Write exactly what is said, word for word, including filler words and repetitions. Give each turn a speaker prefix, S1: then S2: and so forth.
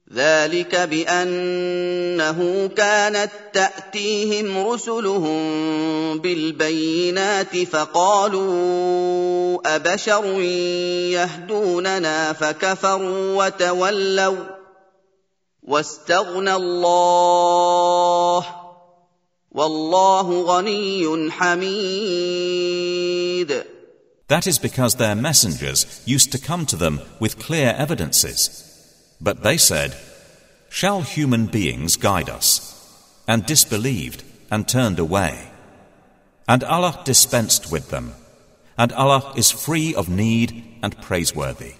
S1: ذلك بأنه كانت تأتيهم رسلهم بالبينات فقالوا أبشر يهدوننا فكفروا وتولوا واستغنى الله والله غني حميد.
S2: That is because their messengers used to come to them with clear evidences. But they said, "Shall human beings guide us?" and disbelieved and turned away. And Allah dispensed with them, and Allah is free of need and praiseworthy.